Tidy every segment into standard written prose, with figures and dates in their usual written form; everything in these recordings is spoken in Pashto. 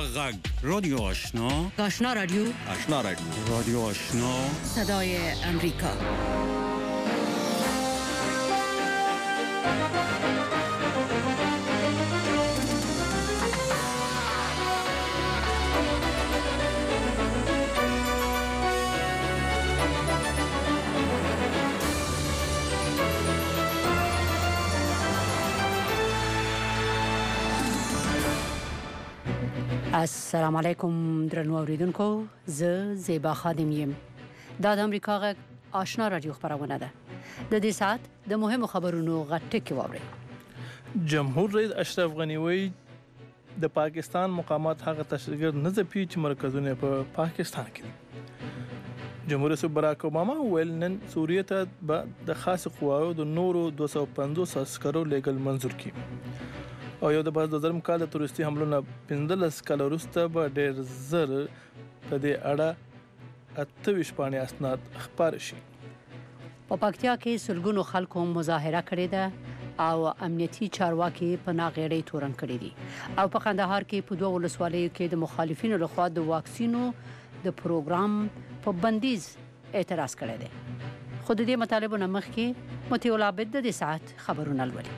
غږ رادیو آشنا آشنا رادیو رادیو آشنا صدای امریکا. السلام علیکم درنو اوریدونکو، زه زیبا خادم یم. دا د امریکا غږ آشنا رادیو خبرونه ده. د دې ساعت د مهمو خبرونو غټکي واوري. جمهور رئیس اشرف غنی وایي د پاکستان مقامات هغه تشدد نه ځپي چې مرکزونه په پاکستان کې دي. جمهور رئیس براک اوباما ویل نن سوریه ته د خاص قواو د نورو 250 عسکرو لیګل منظور کړي. او یو د 2000 کال د تروریستي حملو نه 15 کال وروسته به ډېر زر په دې اړه 28 پاڼې اسناد خبر شي. په پکتیا کې سلګونو خلکو مظاهره کړې ده او امنیتي چارواکي په ناغېړۍ تورن کړې دي. او په قندهار کې په دوه ولسوالیو کې د مخالفینو لخوا د واکسینو د پروګرام په بندیز اعتراض کړی دی. خو د دې مطالبو نه مخکې متي العابد د دې ساعت خبرونه لولي.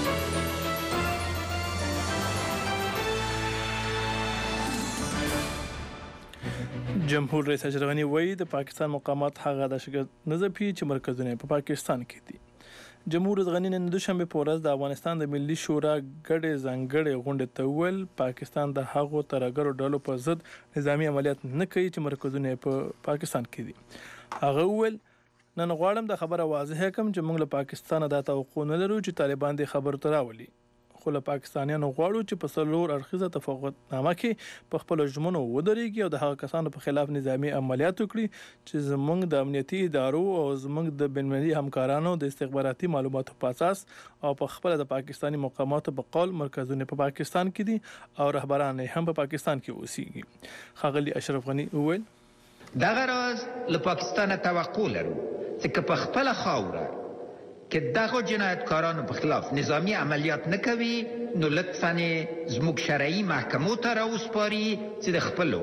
جمهور رئیس اشرف غنی وایي د پاکستان مقامات هغه د شګر نه ځپي چې مرکزونه په پاکستان کې دي. جمهور رئیس غنی نن دوشنبه په ورځ د افغانستان د ملي شورا ګډې ځانګړې غونډې ته ویل پاکستان د هغو ترهګرو ډلو په ضد نظامی عملیات نه کوي چې مرکزونه په پاکستان کې دي. هغه ویل نن غواړم د خبره واضحه کوم چې موږ له پاکستان د توقع نه لرو چې طالبان د خبر تر راولي. خو له پاکستانیانو غواړو چې په څلور اړخیزه تفاوتنامه کې په خپل ژمنو ودرېږي او د هغه کسانو په خلاف نظامی عملیات وکړي چې زموږ د امنیتي ادارو او زموږ د بین‌المللي همکارانو د استخباراتي معلوماتو په اساس او په خپل د پاکستاني مقاماتو په قول مرکزونه په پاکستان کې دي او رهبران هم په پاکستان کې اوسېږي. ښاغلي اشرف غنی وویل دغه راز له پاکستان توقع لرو چې په خپل خاوره که دغه جنایتکارانو په خلاف نظامی عملیات نکوي نو لطفاً زموږ شرعي محکمو ته راوسپاري چې د خپلو.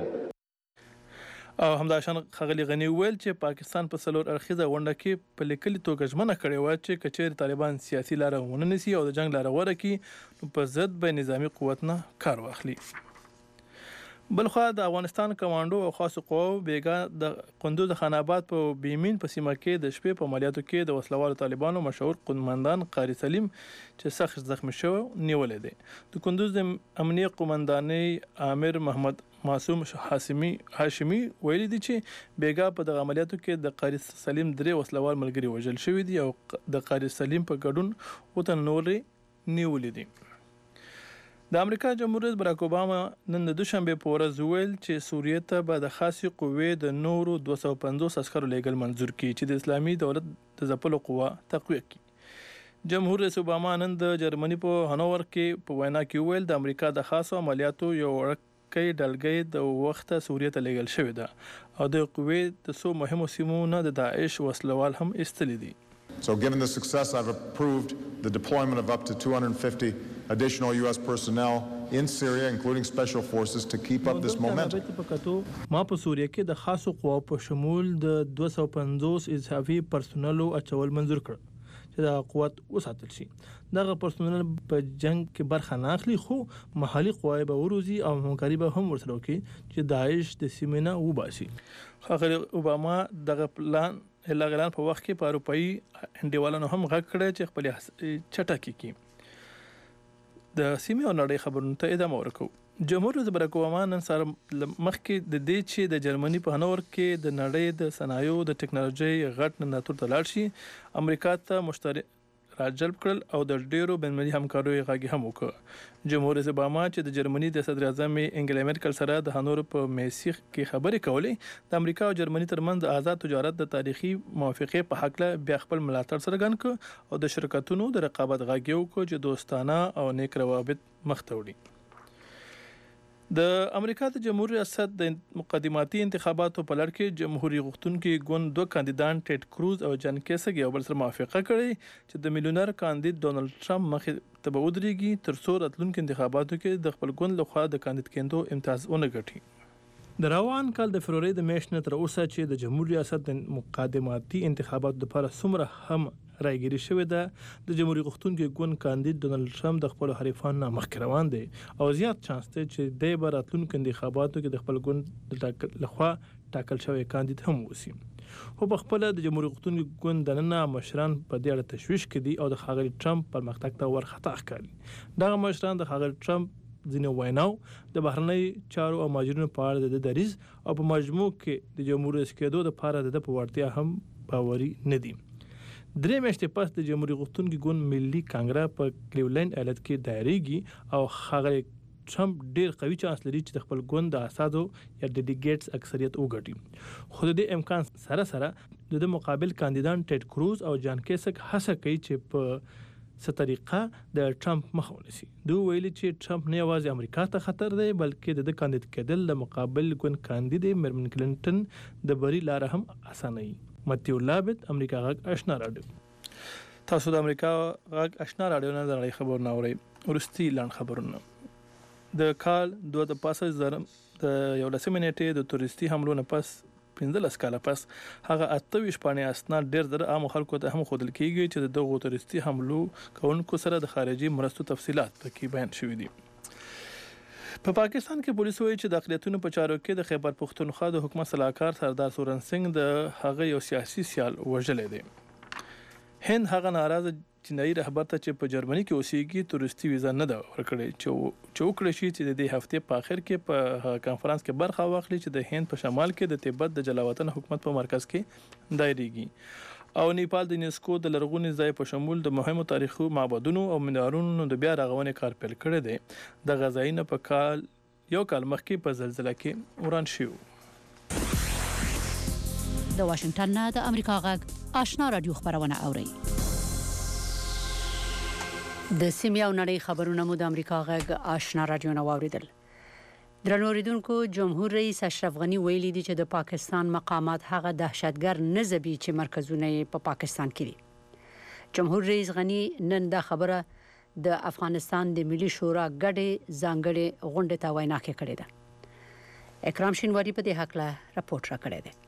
او همداشان ښاغلي غنی ویل چې پاکستان په څلور اړخیزه غونډه کې په لیکلي توګه ژمنه کړې وه چې که چیرې طالبان سیاسي لاره ونه نیسي او د جنګ لاره غوره کړي نو په ضد به نظامي قوت نه کار واخلي. بلخوا د افغانستان کمانډو او خاص قواو بیګا د قندوز خان آباد په بیمین په سیمه کې د شپې په عملیاتو کې د وسلوالو طالبانو مشهور قومندان قاری سلیم چې سخت زخمی شو نیولې دي. د قندوز د امنیه قومندانۍ امیر محمد معصوم هاشمي ویلي دي چې بیګا په دغه عملیاتو کې د قاری سلیم درې وسلوال ملګري وژل شوي دي او د قاری سلیم په ګډون وته نورې نیولې دي. د امریکا جمهور رئیس براک اوباما نن د دوشنبه په ورځ ویل چې سوریه ته به د خاصې قوې د نورو 250 عسکرو لیګل منظور کړي چې د اسلامي دولت د ځپلو قوه تقویه کړي. جمهور رئیس اوباما نن د جرمني په هانوور کې په وینا کې ویل د امریکا د خاصو عملیاتو یو وړوکی ډلګۍ د وخته سوریه ته لیږل شوې ده او د قوې د څو مهمو سیمو نه د داعش وسلوال هم ایستلي دي. So given the success, I've approved the deployment of up to 250 additional U.S. personnel in Syria, including special forces, to keep up this momentum. ما په سوریه کې د خاصو قواو په شمول د 250 اضافي پرسونلو اچول منظور کړ چې دا قوت وساتل شي. دغه پرسونل په جنگ کې برخه نه اخلي خو محلي قواې به وروزي او همکاري به هم ورسره وکړي چې داعش د سیمې نه وباسي. ښاغلي اوباما دغه پلان اعلان په وخت کې په اروپایي انډیوالانو هم غږ کړی چې خپل چټکي کړي. د سیمې او نړۍ خبرونو ته ادامه ورکوو. جمهور رئیس براک اوباما نن سهار مخکې د دې چې د جرمني په هانوور کې د نړۍ د صنایعو د ټکنالوژۍ غټ نندارتون ته لاړ شي امریکا ته مشترک راجلب کړل او د ډیرو بین‌المللي همکاریو غږ هم وکړ. جمهور رئیس اوباما چې د جرمني د صدر اعظم انګلا میرکل سره د هانوور په میسیخ کې خبرې کولې د امریکا او جرمني ترمنځ د آزاد تجارت د تاریخي موافقې په حق له بیا خپل ملاتړ څرګند کړ او د شرکتونو د رقابت غږ یې وکړ چې دوستانه او نیک روابط مخ ته وړي. د امریکا د جمهور ریاست د مقدماتي انتخاباتو په لړ کې جمهوریت غوښتونکي ګوند دوه کاندیدان ټیډ کروز او جان کیسک یو بل سره موافقه کړې چې د میلیونر کاندید ډونالد ټرمپ مخې ته به ودرېږي تر څو راتلونکو انتخاباتو کې د خپل ګوند لخوا د کاندید کېدو امتیاز ونه ګټي. د روان کال د فروری د میاشتې نه تر اوسه چې د جمهور ریاست د مقدماتي انتخاباتو لپاره څومره هم راګیري شوې ده د جمهوریت غوښتونکي ګوند کاندید ډونالد ټرمپ د خپل حریفانو نه مخکې روان دی او زیات چانس دی چې دی به راتلونکو انتخاباتو کې د خپل ګوند لخوا ټاکل شوی کاندید هم اوسي. خو په خپله د جمهوریت غوښتونکي ګوند دننه مشران په دې اړه تشویش کې دي او د ښاغلي ټرمپ پرمختګ ته ورخطا ښکاري. دغه مشران د ښاغلي ټرمپ ځینې ویناو د بهرنۍ چارو او مهاجرینو په اړه د دریځ او په مجموع کې د جمهور رئیس کېدو لپاره د په وړتیا هم باوري نه دي. درې میاشتې پس د جمهوریت غوښتونکي ګوند ملي کانګره په کلیولینډ ایالت کې دایریږي او ښاغلي ټرمپ ډیر قوي چانس لري چې د خپل ګوند د اساسو یا ډیلیګیټس اکثریت وګټي. خو د دې امکان سره سره د مقابل کاندیدان ټیډ کروز او جان کیسک هڅه کوي چې په څه طریقه د ټرمپ مخه ونیسي. دوی ویلي چې ټرمپ نه یوازې امریکا ته خطر دی بلکې د کاندید کېدل د مقابل ګوند کاندید میرمن کلینټن د بری لار هم اسانوي. متیو لابت امریکا غږ آشنا راډیو. تاسو د امریکا غږ آشنا راډیو نه د نړۍ خبرونه اورئ. وروستي لاند خبرونه. د کال 2015 د 11 نیټې د تورستي حملو نه پس 15 کاله پس هغه 28 پاڼې اسناد ډېر زر عام خلکو ته هم ښودل کیږي چې د دغو تورستي حملو کوونکو سره د خارجي مرستو تفصيلات پکې بیان شوي دي. په پاکستان کې پولیس وایي چې د اقلیتونو په چارو کې د خیبر پختونخوا د حکومت صلاحکار سردار سورن سنگ د هغه یو سیاسي سیال وژلی دی. هند هغه ناراضه چینایي رهبر ته چې په جرمني کې اوسېږي تورستي ویزا نه ده ورکړې چې وکړی شي چې د دې هفتې په آخر کې په کانفرنس کې برخه واخلي چې د هند په شمال کې د تبت د جلاوطن حکومت په مرکز کې دایریږي. او نیپال د یونسکو د لرغوني ځای په شمول د مهمو تاریخي معبدونو او منارونو د بیا رغونې کار پیل کړی دی. د غزای نه په یو کال مخکې په زلزلہ کې وران شو. د واشنگټن نه د امریکا غږ آشنا رادیو خبرونه اوري. د سیمې او نړۍ خبرونه مو د امریکا غږ آشنا رادیو نه واوریدل. درنو اوریدونکو جمهور رئیس اشرف غنی ویلي دی چې د پاکستان مقامات هغه دهشتګر نه زبي چې مرکزونه په پاکستان کې دي. جمهور رئیس غنی نن دا خبره د افغانستان د ملي شورا ګډې ځانګړې غونډې ته وینا کړې ده. اکرام شینواری په دې حق له راپورټ راکړی دی.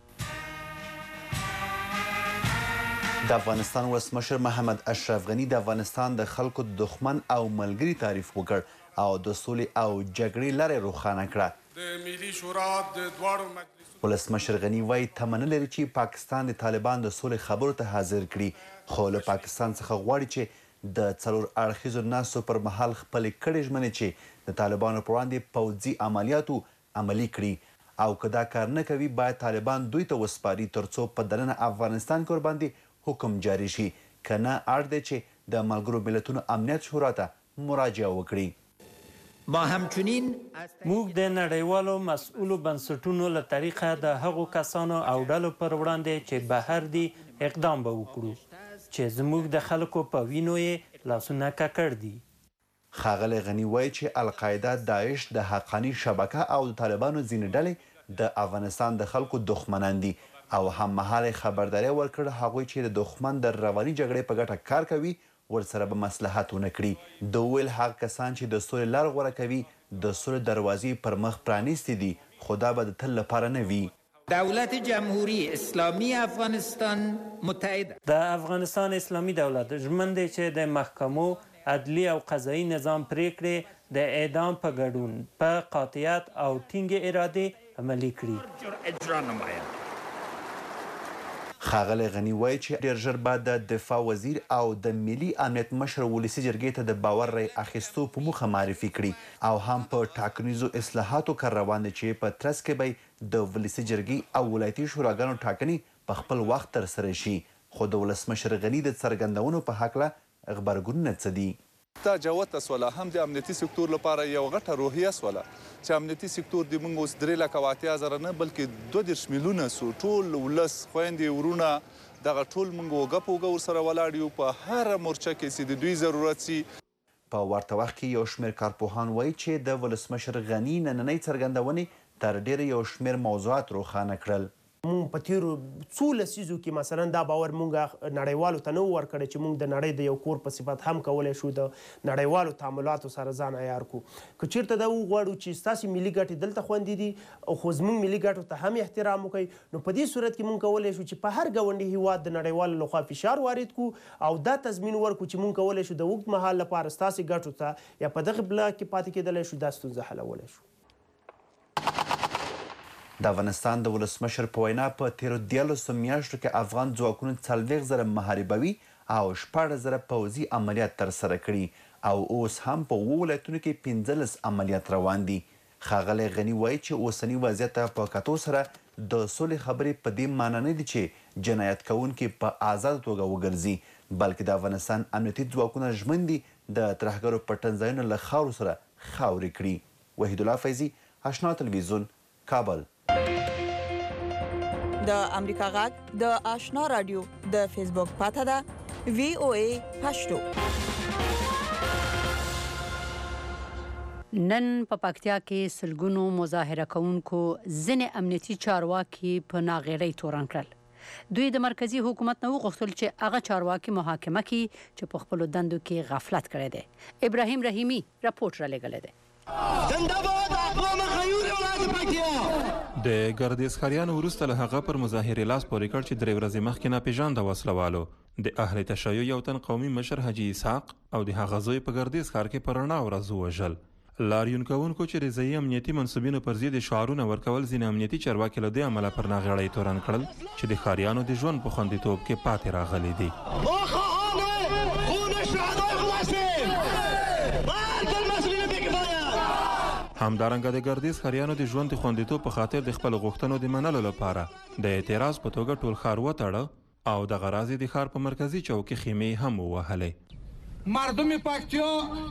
د افغانستان ولسمشر محمد اشرف غنی د افغانستان د خلکو دښمن او ملګری تعریف وکړ او د سولې او جګړې لارې روښانه کړه. د ملي شورا د دواړو مجلسونو ولسمشر غنی وایي تمنه لري چې پاکستان د طالبان د سولې خبرو ته حاضر کړي خو له پاکستان څخه غواړي چې د څلور اړخیزو ناستو پر مهال خپلې کړې ژمنې چې د طالبانو پر وړاندې پوځي عملیاتو عملي کړي او که دا کار نه کوي باید طالبان دوی ته وسپاري ترڅو په دننه افغانستان کې ورباندې حکم جاری شي که نه اړ دی چې د ملګرو ملتونو امنیت شورا ته مراجعه وکړي. موږ د نړیوالو مسؤلو بنسټونو له طریقه د هغو کسانو او ډلو پر وړاندې چې بهر دي اقدام به وکړو چې زموږ د خلکو په وینو یې لاسونه ککړ دي. ښاغلی غني وایي چې القاعده، داعش، د حقاني شبکه او د طالبانو ځینې ډلې د افغانستان د خلکو دښمنان دي او هممهاله خبرداری ورکړه هغوی چې د دښمن د رواني جګړې په ګټه کار کوي ورسره به مصلحت ونه کړي. د ویل هغه کسان چې د سولې لار غوره کوي د سولې دروازې پر مخ پرانیستې دي خو دا به د تل لپاره نه وي. دولت جمهوری اسلامی افغانستان متحد د افغانستان اسلامي دولت ژمن دی چې د محکمو عدلی او قضایي نظام پریکړې د اعدام په ګډون په قاطعیت او ټینګې ارادې عملي کړي. ښاغلی غني وایي چې ډېر ژر به د دفاع وزیر او د ملي امنیت مشر ولسي جرګې ته د باور رای اخیستو په موخه معرفي کړي او هم په ټاکنیزو اصلاحاتو کار روان دي چې په ترڅ کې به د ولسي جرګې او ولایتي شوراګانو ټاکنې په خپل وخت ترسره شي. خو د ولسمشر غني د څرګندونو په هکله غبرګونونه څه دي؟ دا جوته سوله هم د امنیتي سکتور لپاره یو غټه روحیه سوله چې امنیتي سکتور د موږ اوس 3,80,000 نه بلکې 22 میلیونه سو ټول ولس خویندې ورونه دغه ټول موږ اوږه په اوږه ورسره ولاړ یو په هره مورچه کې چې د دوی ضرورت سي. په ورته وخت کې یو شمېر کارپوهان وایي چې د ولسمشر غني نننۍ څرګندونې تر ډېره یو شمېر موضوعات روښانه کړل. مونږ په تیرو څو لسیزو کې مثلا دا باور مونږ نړیوالو ته نه ورکړی چې مونږ د نړۍ د یو کور په صفت هم کولی شو د نړیوالو تعاملاتو سره ځان عیار کړو. که چیرته دا وغواړو چې ستاسې ملي ګټې دلته خوندي دي خو زموږ ملي ګټو ته هم احترام وکړئ نو په دې صورت کې مونږ کولی شو چې په هر ګاونډي هیواد د نړیوالو لخوا فشار وارد کړو او دا تضمین ورکړو چې مونږ کولی شو د اوږد مهال لپاره ستاسې ګټو ته یا په دغه بلاک کې پاتې کېدلی شو دا ستونزه حلولی شو. د افغانستان د ولسمشر په وینا په تیرو 13 میاشتو کې افغان ځواکونو 40,000 محاربوي او 14,000 پوځي عملیات ترسره کړي او اوس هم په 7 ولایتونو کې 15 عملیات روان دي. ښاغلی غني وایي چې اوسني وضعیت ته په کتو سره د سولې خبرې په دې معنی نه دي چې جنایت کوونکي په آزاده توګه وګرځي بلکې د افغانستان امنیتي ځواکونه ژمن دي د ترهګرو پټنځایونه له خاورو سره خاورې کړي. وحید الله فیضي، آشنا تلویزیون، کابل. د امریکا غږ د آشنا رادیو د فیسبوک پاته ده VOA پښتو. نن په پکتیا کې سلګونو مظاهره کوونکو ځینې امنیتي چارواکي په ناغېړۍ تورن کړل. دوی د مرکزی حکومت نه وغوښتل چې هغه چارواکي محاکمه کړي چې په خپلو دندو کې غفلت کړی دی. ابراهیم رحیمي راپورټ رالیږلی دی. د ګردیزخریانو وروسته له هغه پر مظاهرې لاس پورې کړ چې 3 ورځې مخکې ناپېژانده وسلوالو د اهل تشیع یو تن قومي مشر حاجي اسحاق او د هغه زوی په ګردیز ښار کې په رڼا ورځ ووژل. لاریون کوونکو چې رضایي امنیتي منصبینو پر ضد شعارونه ورکول ځینې امنیتي چارواکي له دې امله پر ناغېړۍ تورن کړل چې د ښاریانو د ژوند په خوندیتوب کې پاتې راغلي دي. همدارنګه د ګردیز ښاریانو د ژوند د خوندیتوب په خاطر د خپلو غوښتنو د منلو لپاره د اعتراض په توګه ټول ښار وتړه او دغه راز د ښار په مرکزي چوک کې خیمې هم ووهلې. مردم پکتیا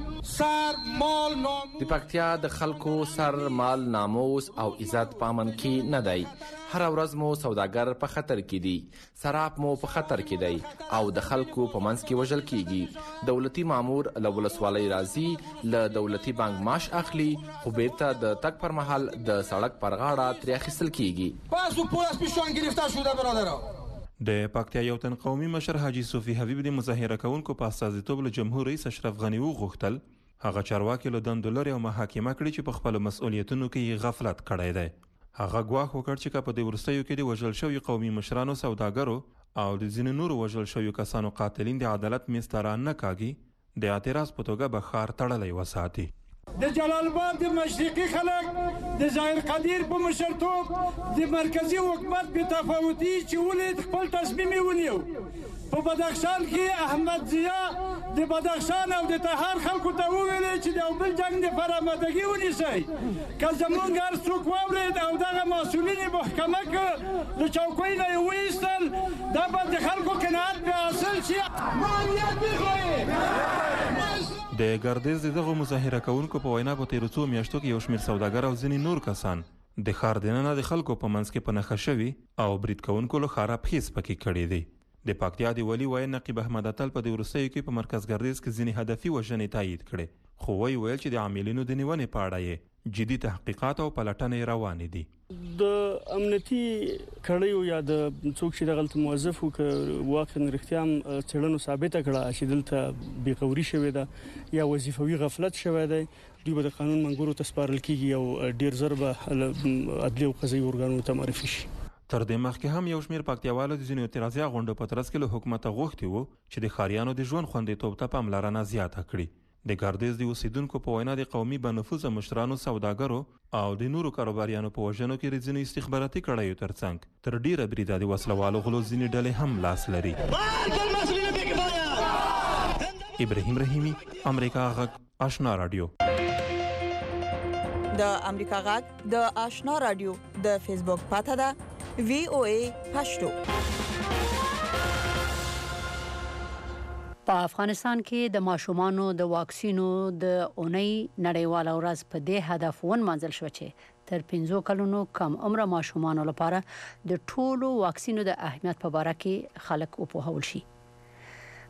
سر مال ناموس د پکتیا د خلکو سر مال ناموس او عزت پامن کې نه دی. هر ورځ مو سوداګر په خطر کې دي، سراب مو په خطر کې دی او د خلکو په منځ کې وژل کیږي. دولتي مامور له ولسوالۍ راځي، له دولتي بانک معاش اخلي خو بیرته د تک پر مهال د سړک پر غاړه ترې اخیستل کیږي. بازو پول پیشوان گرفته شده برادرها. د پکتیا یو تن قومي مشر حاجي صوفي حبیب د مظاهره کوونکو په استازیتوب له جمهور رئیس اشرف غني وغوښتل هغه چارواکي له دندو لرې او محاکمه کړي چې په خپلو مسؤلیتونو کې غفلت کړی دی. هغه ګواښ وکړ چې که په دې وروستیو کې د وژل شوي قومي مشرانو، سوداګرو او د ځینو نورو وژل شویو کسانو قاتلین د عدالت میز ته رانه کاږي د اعتراض په توګه به ښار تړلی وساتي. د جلال آباد د مشرقي خلک د ظاهر قدیر په مشرتوب د مرکزی حکومت بې تفاوتي چې ولید خپل تصمیم یې ونیو. په بدخشان کې احمد ضیا د بدخشان او د تهران خلکو ته وویلې چې د یو بل جنګ دپاره آمادګي ونیسئ. که زمونږ هر څوک واورېد او دغه مسؤلین یې محکمه کړ له چوکۍ نه یې وایستل دا به د خلکو قناعت پرې حاصل شي. مالیات میخوایي. د ګردیز دغه مظاهره کوونکو په وینا په تیرو 2 میاشتو کې یو شمېر سوداګر او ځینې نور کسان د ښار دننه د خلکو په منځ کې په نښه شوي او برید کوونکو له ښاره پښې سپکې کړي دي. د پکتیا د ولي وایي نقیب احمد اتل په دې وروستیو کې په مرکز ګردیز کې ځینې هدفي وژنې تایید کړې خو وایي ویل چې د عاملینو د نیونې په اړه یې جدي تحقیقات او پلټنې روانې دي. د امنیتي کړیو یا د څوک چې دغلته موظف و که واقعا رښتیا هم څېړنو ثابته کړه چې دلته بېغوري شوې ده یا وظیفوي غفلت شوی دی دوی به د قانون منګورو ته سپارل کیږي او ډیر زر به عدلي او قضایي ارګانونو ته معرفي شي. تر دې مخکې هم یو شمېر پکتیاوالو د ځینو اعتراضي غونډو په ترڅ کې له حکومته غوښتي وو چې د ښاریانو د ژوند خوندیتوب ته پاملرنه زیاته کړي. د ګردیز د اوسیدونکو په وینا د قومي بنفوذه مشرانو، سوداګرو او د نورو کاروباریانو په وژنو کې د ځینو استخباراتي کړیو ترڅنګ تر ډیره بریده د وسلوالو غلو ځینې ډلې هم لاس لري. ابراهیم رحیمي، امریکا غږ، آشنا رادیو. د امریکا غږ د آشنا رادیو د فیسبوک پاته ده VOA پښتو. په افغانستان کې د ماشومانو د واکسینو د اونۍ نړیواله ورځ په دې هدف ونمانځل شوه چې تر 15 کلونو کم عمره ماشومانو لپاره د ټولو واکسینو د اهمیت په اړه کې خلک وپوهول شي.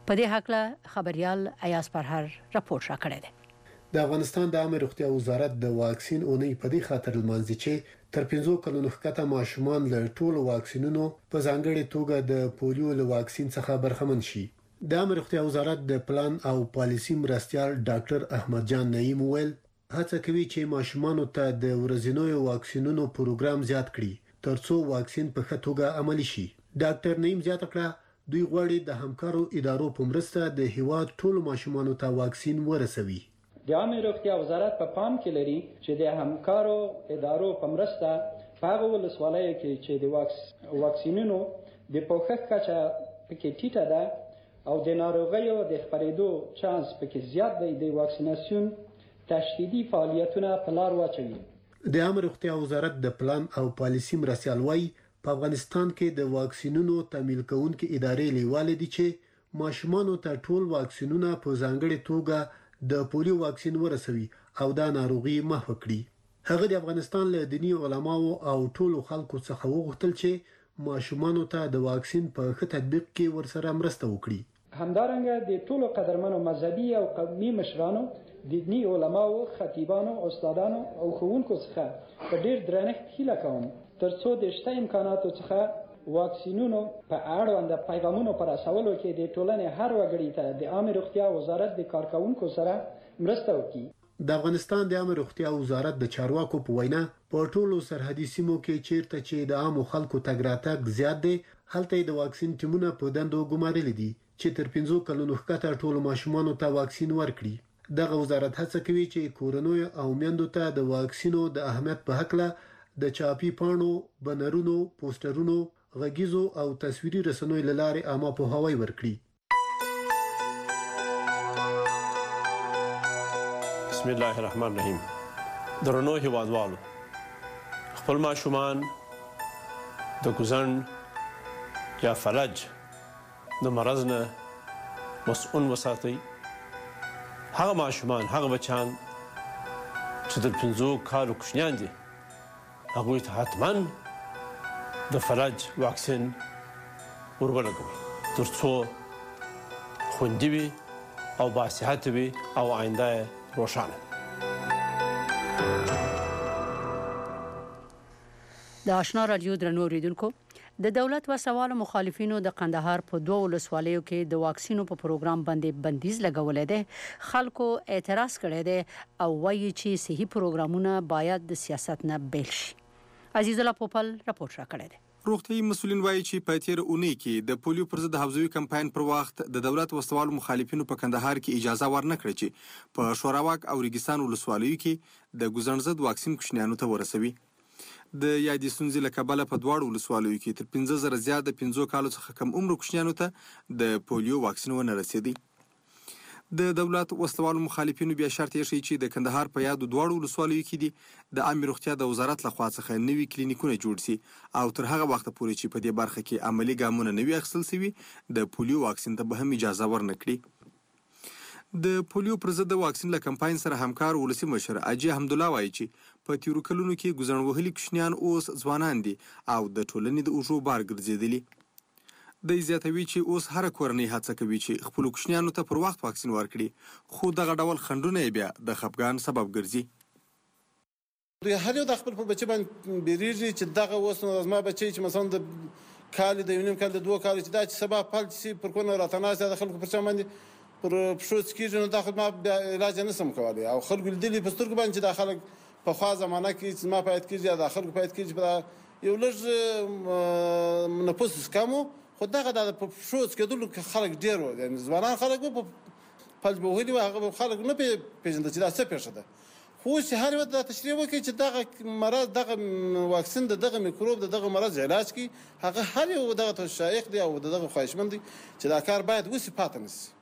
په دې هکله خبريال ایاز پرهر راپور راکړی دی. د افغانستان د عامه روغتیا وزارت د واکسین اونۍ په دې خاطر لمانځي چې تر 15 کلونو ښکته ماشومان له ټولو واکسینونو په ځانګړي توګه د پولیو له واکسین څخه برخمن شي. د عامه روغتیا وزارت د پلان او پالیسي مرستیال ډاکټر احمد جان نعیم ویل هڅه کوي چې ماشومانو ته د ورځنیو واکسینونو پروګرام زیات کړي ترڅو واکسین په ښه توګه عملي شي. ډاکټر نعیم زیاته کړه دوی غواړي د همکارو ادارو په مرسته د هیواد ټولو ماشومانو ته واکسین ورسوي. د عامه روغتیا وزارت په پام کې لري چې د همکارو ادارو په مرسته په هغه ولسوالیو کې چې د واکسینونو د پوښښ کچه پکې ټیټه ده او د ناروغیو د خپرېدو چانس پکې زیات دی، د واکسیناسیون تشدیدي فعالیتونه په لار واچوي. د عامه روغتیا وزارت د پلان او پالیسي مرستیال وايي په افغانستان کې د واکسینونو تمویل کوونکې ادارې لیواله دي چې ماشومانو ته ټول واکسینونه په ځانګړي توګه د پولیو واکسین ورسوي او دا ناروغي محو کړي. هغه د افغانستان له دیني علماو او ټولو خلکو څخه وغوښتل چې ماشومانو ته د واکسین په ښه تطبیق کې ورسره مرسته وکړي. همدارنګه د ټولو قدرمنو مذهبي او قومي مشرانو، دیني علماو، خطیبانو، استادانو او ښوونکو څخه په ډیر درنښت هیله کوم ترڅو د شته امکاناتو څخه واکسینونو په اړوند پیغامونو پر رسولو کې د ټولنې هر وګړي ته د عامه روغتیا وزارت د کارکونکو سره مرسته وکړي. د افغانستان د عامه روغتیا وزارت د چارواکو په وینا په ټولو سرحدي سیمو کې چیرته چې د عامو خلکو تګ راتګ زیات دی هلته د واکسین ټیمونه په دندو ګمارلي دي چې تر 15 کلونو ښکته ټولو ماشومانو ته واکسین ورکړي. دغه وزارت هڅه کوي چې کورنیو او میندو ته د واکسینو د اهمیت په هکله د چاپی پاڼو، بنرونو، پوسټرونو، غږیزو او تصویري رسنیو له لارې عامه پوهاوی ورکړي. بسم الله الرحمن الرحیم. درنو هیوادوالو، خپل ماشومان د ګوزڼ یا فلج د مرض نه مسؤل وساتئ. هغه ماشومان، هغه بچیان چې د 15 کالو کوچنیان دي هغوی ته حتما د فلج واکسین ورولګوئ ترڅو خوندي وي او باصحت وي او آینده روښانه. د آشنا رادیو درنو اوریدونکو، د دولت وسوالو مخالفینو د قندهار په 2 ولسوالیو کې د واکسینو په پروګرام باندې بندیز لګولې ده. خلکو اعتراض کړی دی او وایي چې صحیح پروګرامونه باید د سیاست نه بیل شي. عزیز الله پوپل راپور راکړی دی. روغتیايي مسؤلین وایي چې په تیر اونۍ کې د پولیو پر ضد حوزوي کمپاین پر وخت د دولت وسوالو مخالفینو په کندهار کې اجازه ورنکړه چې په شوراواک او ریګستان ولسوالیو کې د ګوزڼ ضد واکسین کوچنیانو ته ورسوي. د یادې ستونزې له کبله په دواړو ولسوالیو کې تر 15,000 زیات د 15 کالو څخه کم عمر کوچنیانو ته د پولیو واکسین ونه رسېدی. د دولت وسلوالو مخالفینو بیا شرط یې شي چې د کندهار په یادو دواړو ولسوالیو کې دي د عامه روغتیا د وزارت لخوا څخه نوي کلینیکونه جوړ شي او تر هغه وخت پورې چې په دې برخه کې عملی ګامونه نوي اخیستل شوي د پولیو واکسین ته به هم اجازه ورنکړي. د پولیو پر ضد واکسین له کمپاین سره همکار ولسی مشر اجي حمدالله وایي چې په تیرو کلونو کې ګوزڼ وهلي کوچنیان اوس ځوانان دي او د ټولنې د اوږو بار ګرځېدلي. د زیاتوي چې اوس هر کورنۍ هڅه کوي چې خپل کوچنیانو ته پر وخت واکسین ورکړي، خو دغه ډول خنډونه بیا د خپګان سبب ګرځي. دوی هر یو د خپل بچی باندې بیریږي چې دغه اوس زما بچی چې مثلا د کال د یونیم کال د 2 کال چې دا چې سبب پالت شي پر کونه راتناسه د خلکو پر چا باندې پر پښو سکیږي نو دا خو ما علاج نه سم کولی او خلکو لیدلي په سترګو باندې چې دا خلک په خوا زمانه کې چې ما پاید کېږي دا خلکو پاید کېږي په یو لږ نفوس کمو خو دغه د پښو سکېدلو خلک ډېر وو، یعنې ځوانان خلک به په فلج به وهلي وو، هغه خلک نه پېژنده چې دا څه پېښه ده. خو اوس چې هر یو دا تشریح وکړي چې دغه مرض دغه واکسین د دغه میکروب د دغه مرض علاج کړي، هغه هر یو دغه شایق دی او دغه خواهشمند دی چې دا کار باید وسي پاتې نه سي.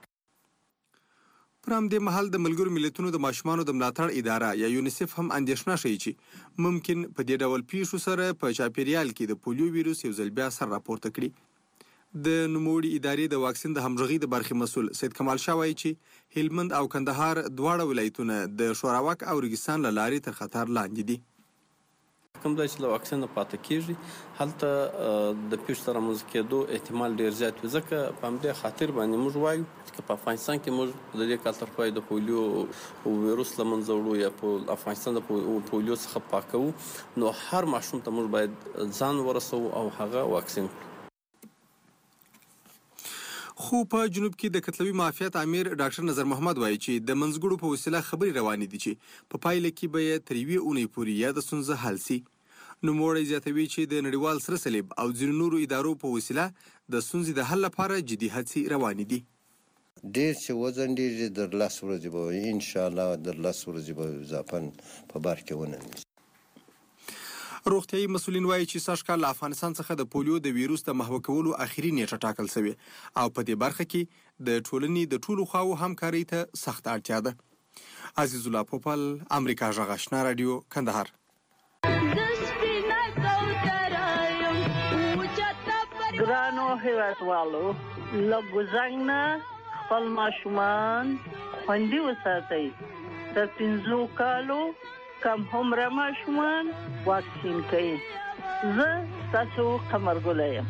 پر همدې مهال د ملګرو ملتونو د ماشومانو د ملاتړ اداره یا یونیسف هم اندېښنه ښیي چې ممکن په دې ډول پیښو سره په چاپیریال کې د پولیو ویروس یو ځل بیا سر راپورته کړي. د نوموړي ادارې د واکسین د همغږۍ د برخې مسؤل سید کمال شاه وایي چې هلمند او کندهار دواړه ولایتونه د شوراوک او ریګستان له لارې تر خطر لاندې دي. کوم ځای چې له واکسین نه پاتې کېږي هلته د پیښ سره رامنځته کېدو احتمال ډېر زیات وي. ځکه په همدې خاطر باندې موږ وایو چې په افغانستان کې موږ د دې کال تر پایه د پولیو ویروس له منځه وړو یا په افغانستان د پولیو څخه پاکوو، نو هر ماشوم ته موږ باید ځان ورسوو او هغه واکسین کړو. خو په جنوب کې د کتلوي معافیت امیر ډاکټر نظر محمد وایي چې د منځګړو په وسیله خبرې روانې دي چې په پایله کې به یې تر یوې اونۍ پورې یا د ستونزه حل سي. نوموړی زیاتوي چې د نړیوال سره صلیب او ځینو نورو ادارو په وسیله د ستونزې د حل لپاره جدي هڅې روانې دي. ډېر چې وځنډېږي د 10 ورځې به وي، انشاءالله د 10 ورځې به اضافاً په بار کې ونه نیسي. روغتیايي مسؤلین وایي چې سږ کال له افغانستان څخه د پولیو د ویروس د محوه کولو اخري نیټه ټاکل شوې او په دې برخه کې د ټولنې د ټولو خواو همکارۍ ته سخت اړتیا ده. عزیز الله پوپل، امریکا غږ آشنا رادیو، کندهار. ګرانو هیوادوالو، له ګوزنګ نه خپل ماشومان خوندي وساتئ. تر 5 کالو کم عمره ماشومان واکسین کړئ. زه ستاسو قمرګله یم.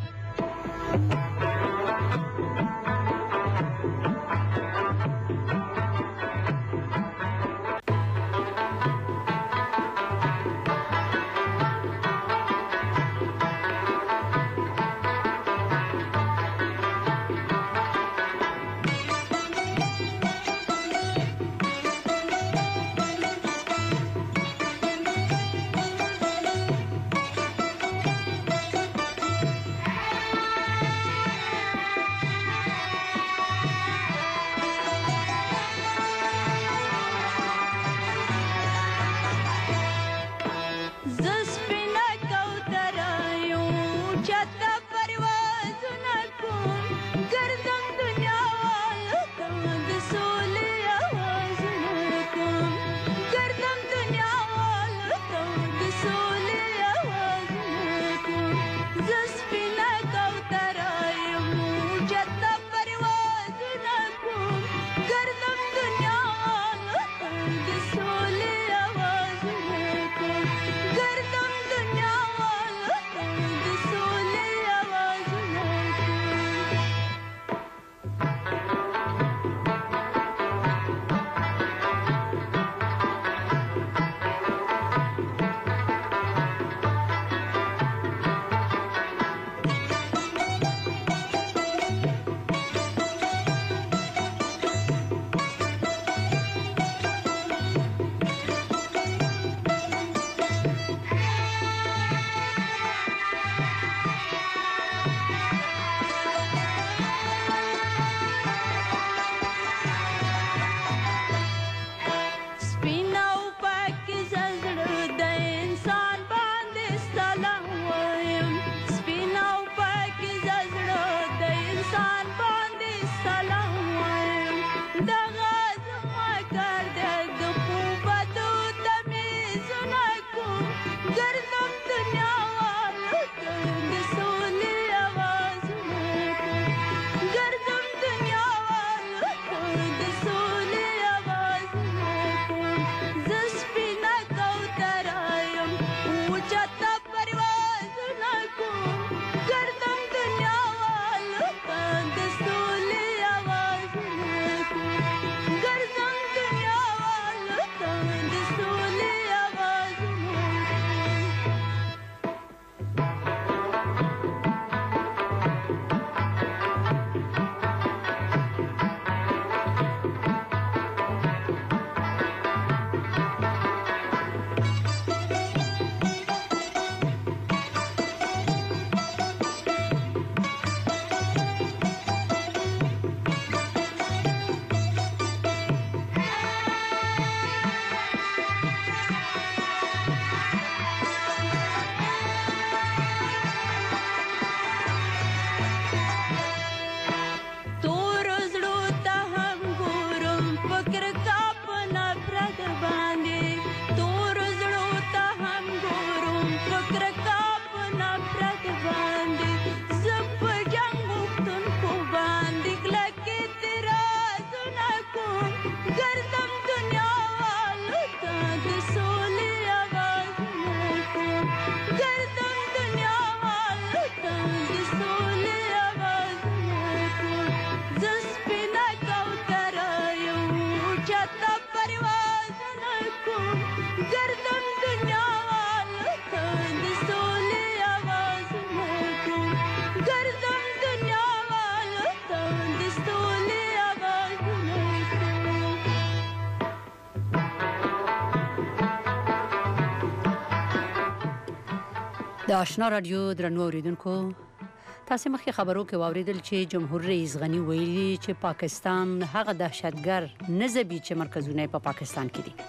د آشنا رادیو درنو اوریدونکو تاسو مخکې خبرو کې واوریدل چې جمهور رئیس غنی ویلي چې پاکستان هغه دهشتګر نه زبي چې مرکزونه په پاکستان کې دي.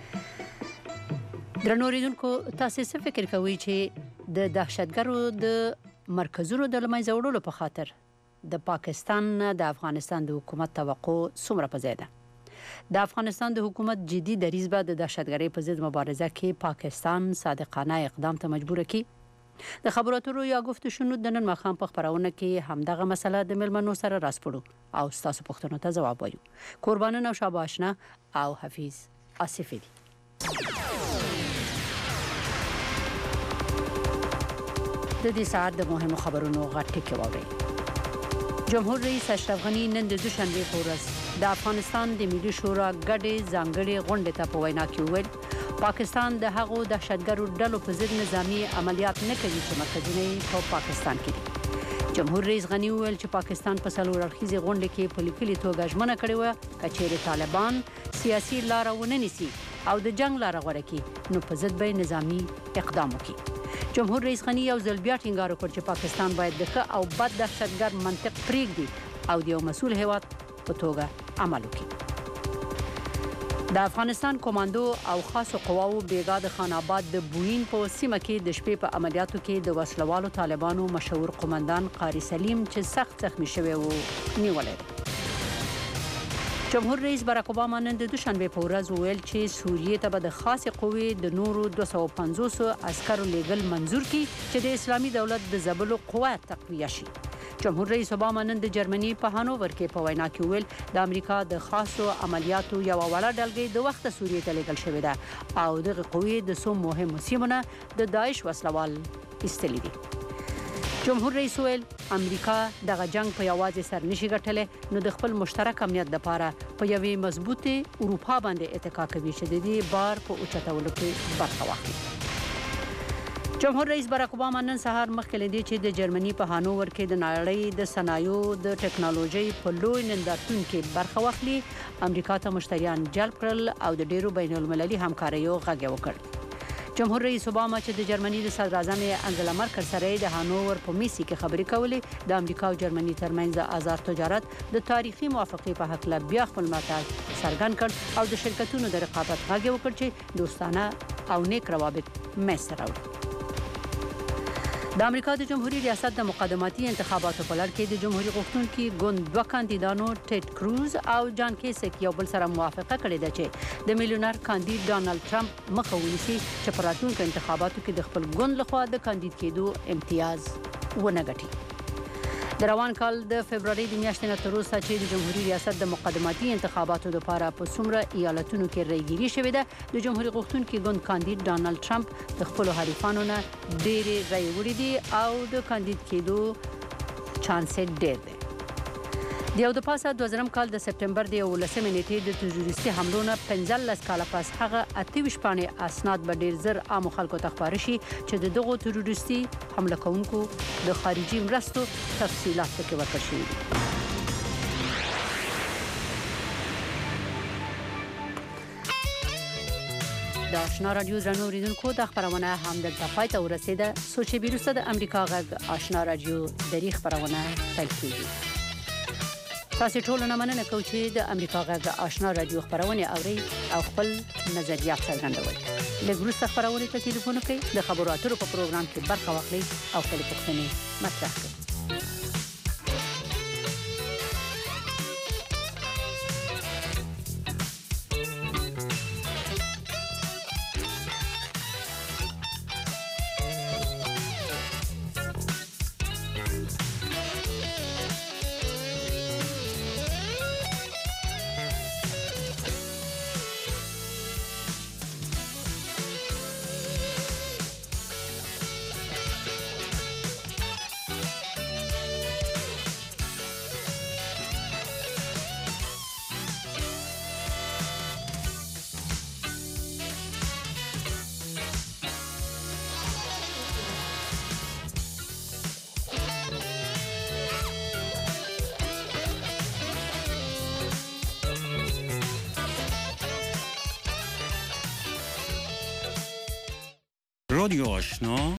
درنو اوریدونکو تاسو څه فکر کوئ چې د دهشتګرو د مرکزونو د لمنځه وړلو په خاطر د پاکستان د افغانستان د حکومت توقع څومره په ځای ده؟ د افغانستان د حکومت جدي دریځ به د دهشتګرۍ په ضد مبارزه کې پاکستان صادقانه اقدام ته مجبور کړي. د خبرو اترو یا گفتگو شنو د نن ماښام په خبرونه کې همدغه مسله د ملمنو سره راسپړو او تاسو پوښتنو ته ځواب وایو. قربانونه او شابه آشنا او حفیظ آصفی دي. د دې ساعت د مهمو خبرونو غټ کې واورئ. جمهور رئیس اشرف غنی نن د دوشنبه په ورځ د افغانستان د ملي شورا ګډې ځانګړې غونډې ته په وینا کې وویل پاکستان د هغو دهشتګرو ډلو په ضد نظامی عملیات نه کوي چې مرکزونه په پاکستان کې دي. جمهور رئیس غنی وویل چې پاکستان په څلور اړخیزې غونډې کې په لیکلي توګه ژمنه کړې وه که چیرې طالبان سیاسي لاره ونه نیسي او د جنگ لاره غوره کړي نو په ضد به نظامی اقدام وکړي. جمهور رئیس غنی یو ځل بیا ټینګار وکړ چې پاکستان باید د ښه او بد دهشتګر منطق پرېږدي او د یو مسؤل هیواد په توګه عمل وکړي. د افغانستان کمانډو او خاصو قواو بیګا د خان آباد د بوین په سیمه کې د شپې په عملیاتو کې د وسلوالو طالبانو مشهور قومندان قاری سلیم چې سخت زخمی شوی و نیولې. جمهور رئیس باراک اوباما نن د دوشنبه په ورځ وویل چې سوریې ته به د خاصې قوې د نورو 250 عسکرو لیږل منظور کړي چې د اسلامي دولت د ځپلو قوت تقویه شي. جمهور رئیس اوباما نن د جرمني په هانوور کې په وینا کې وویل د امریکا د خاصو عملیاتو یو وړه ډلګۍ د وخته سوریې ته لیږل شوې ده او دغه قوې د څو مهمو سیمونو د داعش وسلوال ایستلي دي. جمهور رئیس ویل امریکا دغه جنگ په یوازې سر نشي ګټلې نو د خپل مشترک امنیت لپاره په یوې مضبوطه اروپا باندې اتکا کوي چې د دې بار په اوچتولو کې برخه واخلي. جمهور رئیس باراک اوباما نن سهار مخکې لیدي چې د جرمني په هانوور کې د نړۍ د صنایعو د ټکنالوژي په لوی نندارتون کې برخه واخلي. امریکا ته مشتریان جلب کړل او د ډیرو بین المللي همکاریو غږ وکړ. جمهور رئیس اوباما چې د جرمني د صدر اعظم انګلا مرکل سره د هانوور په میسي کې خبرې کولې د امریکا او جرمني ترمنځ د آزاد تجارت د تاریخي موافقې په حق لا بیا خپل ملاتړ څرګند کړ او د شرکتونو د رقابت غږ وکړ چې دوستانه او نیک روابط منځته راوړي. د امریکا د جمهوریت ریاست د مقدماتي انتخاباتو په لړ کې د جمهوریت غوښتونکي ګوند دوه کاندیدانو ټیډ کروز او جان کیسک یو بل سره موافقه کړې ده چې د میلیونر کاندید ډانلډ ټرمپ مخه ونیسي چې په راتلونکو انتخاباتو کې د خپل ګوند لخوا د کاندید کېدو امتیاز ونه ګټي. د روان کال د فبرवरी د میاشتې نه تر اوسه چې د جمهوریت ریاست د مقدماتي انتخاباتو لپاره په څومره ایالتونو کې رایګیري شوې ده د جمهوریت غوښتونکي ګوند کاندید ډانلډ ټرمپ د خپل حریفانو نه ډېرې رایې وړي دي او د کاندید کېدو چانس ډېر دی. د یو د پاسه 2000 کال د سپټمبر د 11 نیټې د تروریستي حملو نه 15 کاله پس هغه 28 پاڼې اسناد به ډېر زر عام خلکو ته خبري شي چې دغه تروریستي حمله کوونکو د خارجي مرستو تفصيلات پکې ورکړل شوي دي. د آشنا رادیو درنو اوریدونکو د خبرونه همدلته پای ته ورسیده. سوچ بیروسته د امریکا غږ آشنا رادیو دری خبرونه پیل کیږي. تاسو ټول نه مننه کوم چې د امریکا غږ آشنا رادیو خبرونه اوري او خپل نظریات څرګندوي. لږ خبرونه ته ټلیفون کوي د خبرو اترو په پروګرام کې برخه واخلي او خپل پوښتنې مطرح کړئ. رادیو آشنا